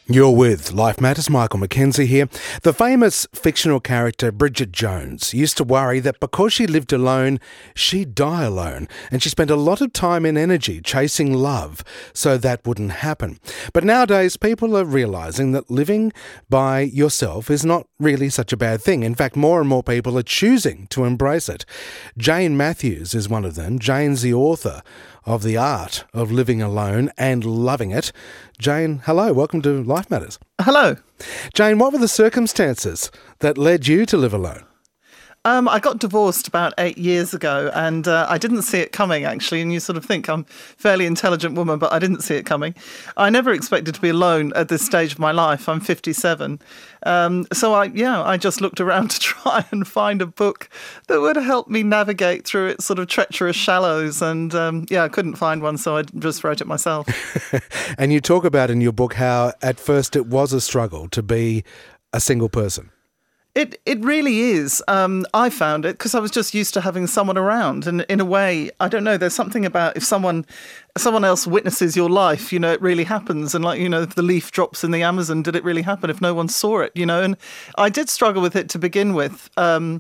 You're with Life Matters. Michael McKenzie here. The famous fictional character Bridget Jones used to worry that because she lived alone, she'd die alone, and she spent a lot of time and energy chasing love so that wouldn't happen. But nowadays, people are realising that living by yourself is not really such a bad thing. In fact, more and more people are choosing to embrace it. Jane Matthews is one of them. Jane's the author of The Art of Living Alone and Loving It. Jane, hello. Welcome to Life Matters. Hello. Jane, what were the circumstances that led you to live alone? I got divorced about 8 years ago, and I didn't see it coming, actually. And you sort of think I'm a fairly intelligent woman, but I didn't see it coming. I never expected to be alone at this stage of my life. I'm 57. So I just looked around to try and find a book that would help me navigate through its sort of treacherous shallows. And I couldn't find one, so I just wrote it myself. And you talk about in your book how at first it was a struggle to be a single person. It really is. I found it because I was just used to having someone around. And in a way, I don't know, there's something about if someone else witnesses your life, it really happens. And if the leaf drops in the Amazon, did it really happen if no one saw it, And I did struggle with it to begin with.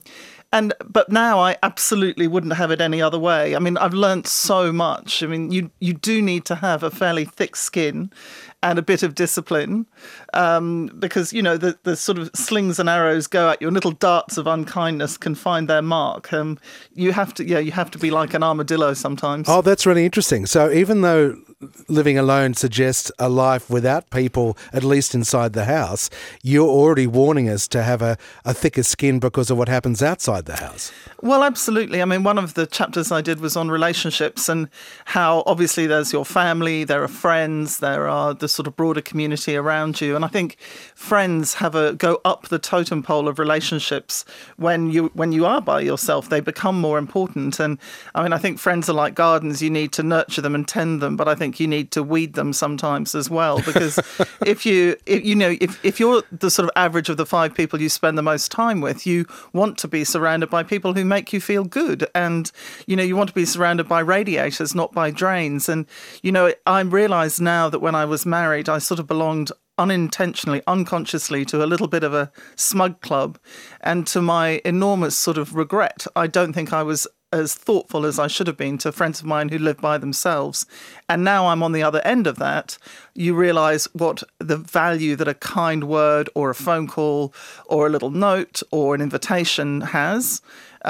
But now I absolutely wouldn't have it any other way. I mean, I've learnt so much. I mean, you do need to have a fairly thick skin and a bit of discipline because, the sort of slings and arrows go at you and little darts of unkindness can find their mark. You have to be like an armadillo sometimes. Oh, that's really interesting. So even though living alone suggests a life without people, at least inside the house, you're already warning us to have a thicker skin because of what happens outside the house. Well, absolutely. I mean, one of the chapters I did was on relationships and how obviously there's your family, there are friends, there are the sort of broader community around you. And I think friends go up the totem pole of relationships when you are by yourself. They become more important. And I mean, I think friends are like gardens. You need to nurture them and tend them, but I think you need to weed them sometimes as well. Because if you're the sort of average of the 5 people you spend the most time with, you want to be surrounded by people who make you feel good. And, you want to be surrounded by radiators, not by drains. And, I realise now that when I was married, I sort of belonged unintentionally, unconsciously to a little bit of a smug club. And to my enormous sort of regret, I don't think I was as thoughtful as I should have been to friends of mine who live by themselves. And now I'm on the other end of that. You realise what the value that a kind word or a phone call or a little note or an invitation has.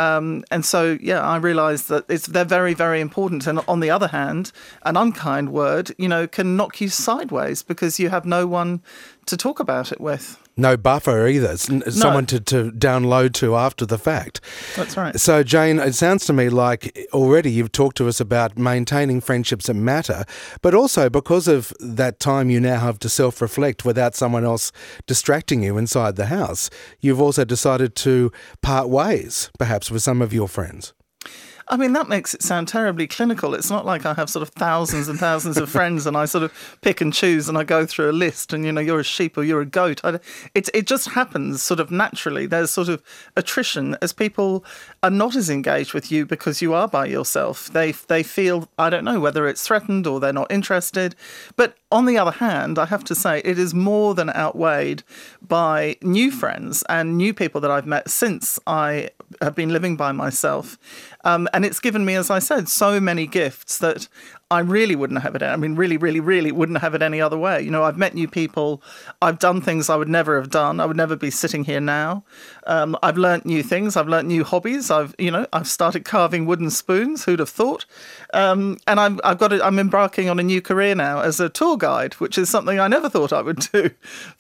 And so, I realise that they're very, very important. And on the other hand, an unkind word, can knock you sideways because you have no one to talk about it with. No buffer either. Someone to download to after the fact. That's right. So, Jane, it sounds to me like already you've talked to us about maintaining friendships that matter, but also because of that time you now have to self-reflect without someone else distracting you inside the house, you've also decided to part ways, perhaps, with some of your friends. I mean, that makes it sound terribly clinical. It's not like I have sort of thousands and thousands of friends and I sort of pick and choose and I go through a list and, you're a sheep or you're a goat. It just happens sort of naturally. There's sort of attrition as people are not as engaged with you because you are by yourself. They feel, I don't know, whether it's threatened or they're not interested. But on the other hand, I have to say it is more than outweighed by new friends and new people that I've met since I have been living by myself. And it's given me, as I said, so many gifts that I really wouldn't have it. I mean, really, really, really wouldn't have it any other way. I've met new people. I've done things I would never have done. I would never be sitting here now. I've learnt new things. I've learnt new hobbies. I've started carving wooden spoons. Who'd have thought? And I'm embarking on a new career now as a tour guide, which is something I never thought I would do.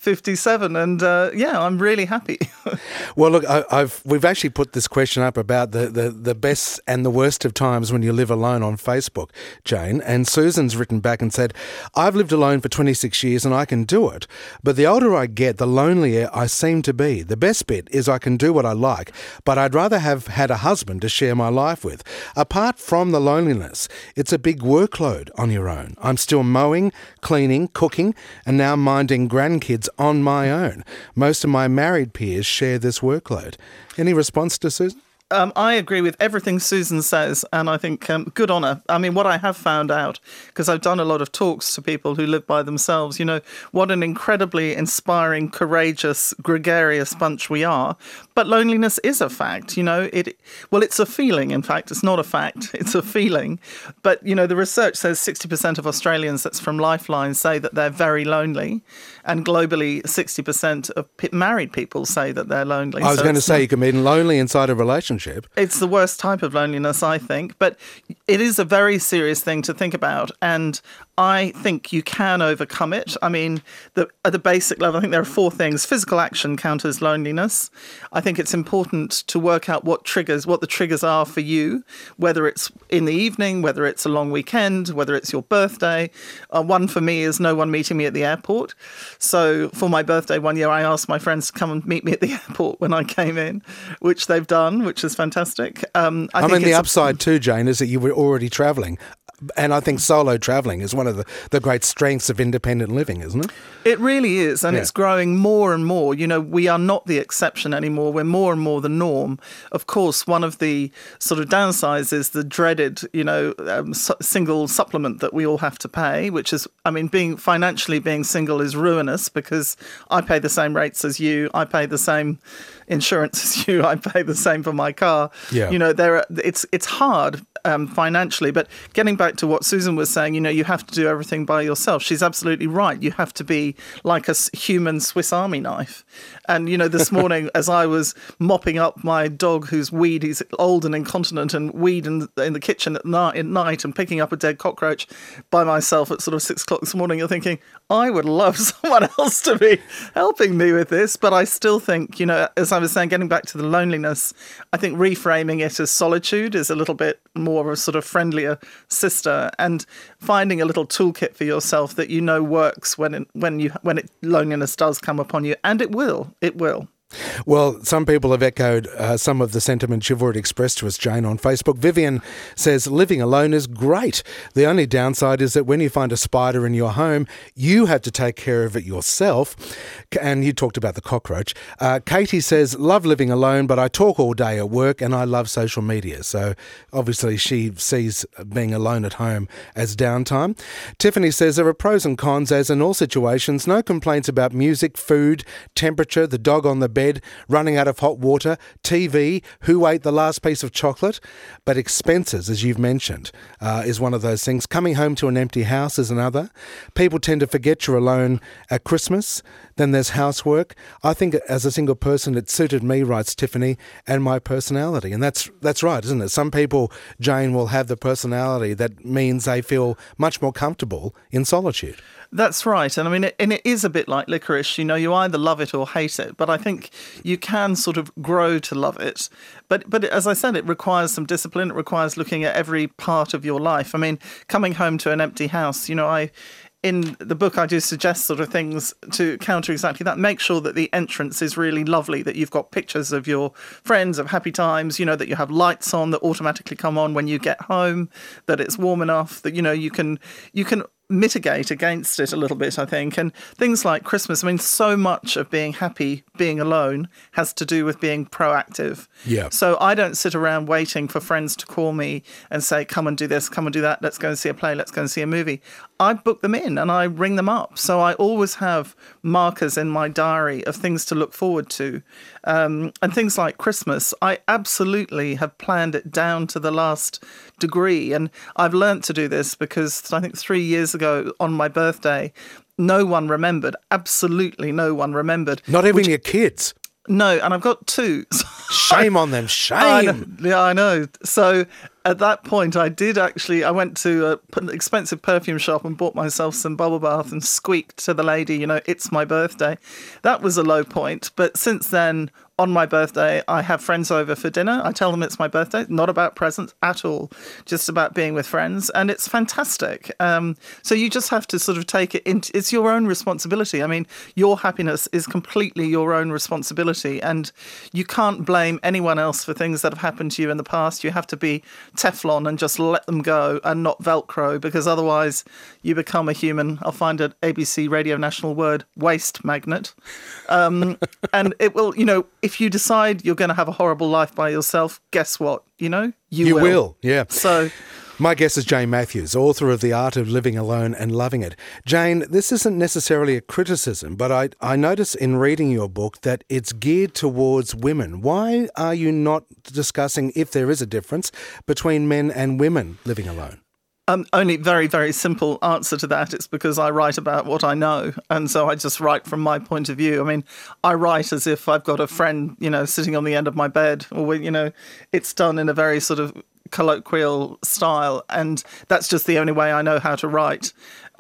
57, and I'm really happy. Well, look, we've actually put this question up about the best and the worst of times when you live alone on Facebook, Jane. And Susan's written back and said, I've lived alone for 26 years and I can do it. But the older I get, the lonelier I seem to be. The best bit is I can do what I like, but I'd rather have had a husband to share my life with. Apart from the loneliness, it's a big workload on your own. I'm still mowing, cleaning, cooking, and now minding grandkids on my own. Most of my married peers share this workload. Any response to Susan? I agree with everything Susan says, and I think good on her. I mean, what I have found out, because I've done a lot of talks to people who live by themselves, what an incredibly inspiring, courageous, gregarious bunch we are. But loneliness is a fact, it's a feeling, in fact. It's not a fact, it's a feeling. But, the research says 60% of Australians, that's from Lifeline, say that they're very lonely. And globally, 60% of married people say that they're lonely. I was going to say, you can be lonely inside a relationship. It's the worst type of loneliness, I think. But it is a very serious thing to think about. And I think you can overcome it. I mean, at the basic level, I think there are 4 things. Physical action counters loneliness. I think it's important to work out what the triggers are for you, whether it's in the evening, whether it's a long weekend, whether it's your birthday. One for me is no one meeting me at the airport. So for my birthday one year, I asked my friends to come and meet me at the airport when I came in, which they've done, which is fantastic. I mean, the upside too, Jane, is that you were already travelling. And I think solo travelling is one of the great strengths of independent living, isn't it? It really is, and it's growing more and more. We are not the exception anymore. We're more and more the norm. Of course, one of the sort of downsides is the dreaded, single supplement that we all have to pay, which is, being single is ruinous because I pay the same rates as you. I pay the same insurance as you. I pay the same for my car. Yeah. It's hard financially, but getting back to what Susan was saying, you have to do everything by yourself. She's absolutely right. You have to be like a human Swiss Army knife. And, this morning, as I was mopping up my dog he's old and incontinent and weed in the kitchen at night and picking up a dead cockroach by myself at sort of 6 o'clock this morning, you're thinking, I would love someone else to be helping me with this. But I still think, as I was saying, getting back to the loneliness, I think reframing it as solitude is a little bit more of a sort of friendlier sister, and finding a little toolkit for yourself that works when loneliness does come upon you, and it will. Well, some people have echoed some of the sentiments you've already expressed to us, Jane, on Facebook. Vivian says, living alone is great. The only downside is that when you find a spider in your home, you have to take care of it yourself. And you talked about the cockroach. Katie says, love living alone, but I talk all day at work and I love social media. So obviously she sees being alone at home as downtime. Tiffany says, there are pros and cons as in all situations. No complaints about music, food, temperature, the dog on the bed, running out of hot water, TV, who ate the last piece of chocolate. But expenses, as you've mentioned, is one of those things. Coming home to an empty house is another. People tend to forget you're alone at Christmas. Then there's housework. I think as a single person, it suited me, writes Tiffany, and my personality. And that's right, isn't it? Some people, Jane, will have the personality that means they feel much more comfortable in solitude. That's right. And it is a bit like licorice. You either love it or hate it. But I think you can sort of grow to love it. But as I said, it requires some discipline. It requires looking at every part of your life. Coming home to an empty house, in the book, I do suggest sort of things to counter exactly that. Make sure that the entrance is really lovely, that you've got pictures of your friends, of happy times, that you have lights on that automatically come on when you get home, that it's warm enough, that, you can mitigate against it a little bit, I think. And things like Christmas, so much of being happy, being alone, has to do with being proactive. Yeah. So I don't sit around waiting for friends to call me and say, come and do this, come and do that, let's go and see a play, let's go and see a movie. I book them in and I ring them up. So I always have markers in my diary of things to look forward to. And things like Christmas, I absolutely have planned it down to the last degree. And I've learnt to do this because I think 3 years ago on my birthday, no one remembered. Absolutely no one remembered. Not even your kids. No, and I've got 2. Shame on them, shame. I know. So at that point, I went to an expensive perfume shop and bought myself some bubble bath and squeaked to the lady, it's my birthday. That was a low point. But since then, on my birthday, I have friends over for dinner. I tell them it's my birthday. Not about presents at all. Just about being with friends. And it's fantastic. So you just have to sort of take it into... It's your own responsibility. Your happiness is completely your own responsibility. And you can't blame anyone else for things that have happened to you in the past. You have to be Teflon and just let them go and not Velcro, because otherwise you become a human. I'll find an ABC Radio National word, waste magnet. And it will, if you decide you're going to have a horrible life by yourself, guess what? You will. Yeah. So my guest is Jane Matthews, author of The Art of Living Alone and Loving It. Jane, this isn't necessarily a criticism, but I notice in reading your book that it's geared towards women. Why are you not discussing if there is a difference between men and women living alone? Only very, very simple answer to that. It's because I write about what I know. And so I just write from my point of view. I mean, I write as if I've got a friend, sitting on the end of my bed, or, it's done in a very sort of colloquial style, and that's just the only way I know how to write.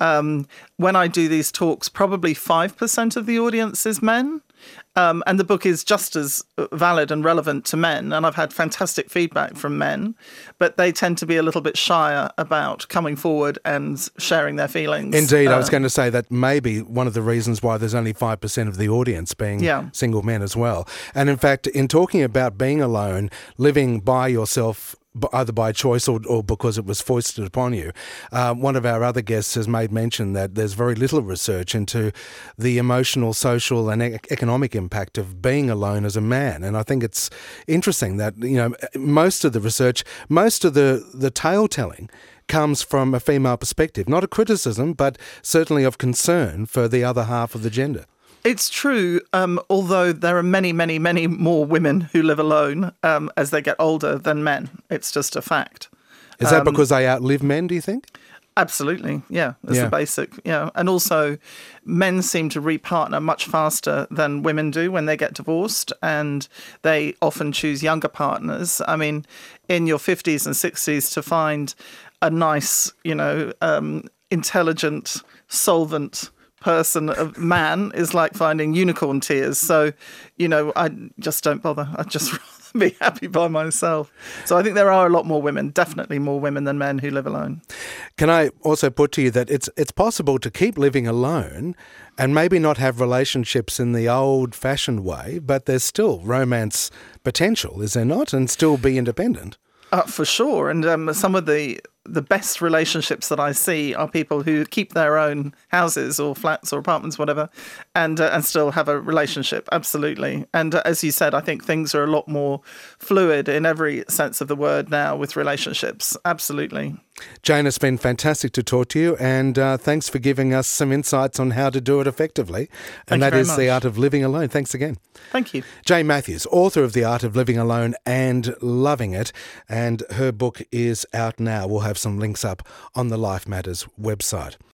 When I do these talks, probably 5% of the audience is men, and the book is just as valid and relevant to men, and I've had fantastic feedback from men, but they tend to be a little bit shyer about coming forward and sharing their feelings. Indeed, I was going to say that maybe one of the reasons why there's only 5% of the audience being single men as well. And in fact, in talking about being alone, living by yourself, either by choice or because it was foisted upon you. One of our other guests has made mention that there's very little research into the emotional, social and economic impact of being alone as a man. And I think it's interesting that, most of the research, most of the tale-telling comes from a female perspective. Not a criticism, but certainly of concern for the other half of the gender. It's true, although there are many, many, many more women who live alone as they get older than men. It's just a fact. Is that because they outlive men, do you think? Absolutely, yeah. That's the basic, yeah. And also, men seem to repartner much faster than women do when they get divorced, and they often choose younger partners. I mean, in your 50s and 60s, to find a nice, intelligent, solvent a man is like finding unicorn tears. So, I just don't bother. I'd just rather be happy by myself. So I think there are a lot more women, definitely more women than men who live alone. Can I also put to you that it's possible to keep living alone and maybe not have relationships in the old-fashioned way, but there's still romance potential, is there not? And still be independent? For sure. And some of the best relationships that I see are people who keep their own houses or flats or apartments, whatever, and still have a relationship. Absolutely. And as you said, I think things are a lot more fluid in every sense of the word now with relationships. Absolutely. Jane, it's been fantastic to talk to you, and thanks for giving us some insights on how to do it effectively. And that is The Art of Living Alone. Thanks again. Thank you. Jane Matthews, author of The Art of Living Alone and Loving It, and her book is out now. We'll have some links up on the Life Matters website.